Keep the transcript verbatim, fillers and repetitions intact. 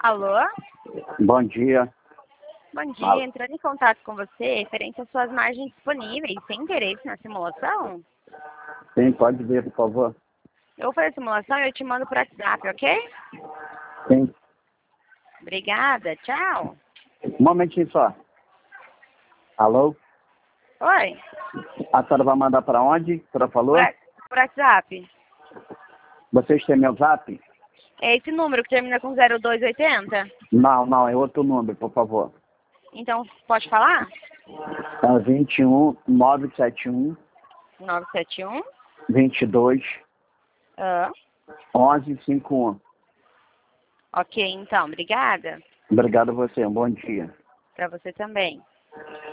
Alô? Bom dia. Bom dia, Alô. entrando em contato com você referente às suas margens disponíveis. Tem interesse na simulação? Sim, pode ver, por favor. Eu vou fazer a simulação e eu te mando por WhatsApp, ok? Sim. Obrigada, tchau. Um momentinho só. Alô? Oi, A senhora vai mandar para onde? A senhora por, falou? wa- por WhatsApp. Vocês têm meu zap? É esse número que termina com zero dois oitenta? Não, não, é outro número, por favor. Então, pode falar? É vinte e um, nove sete um, nove sete um. vinte e dois, Ah, onze cinquenta e um. ok, então, obrigada. Obrigado a você, um bom dia. Para você também.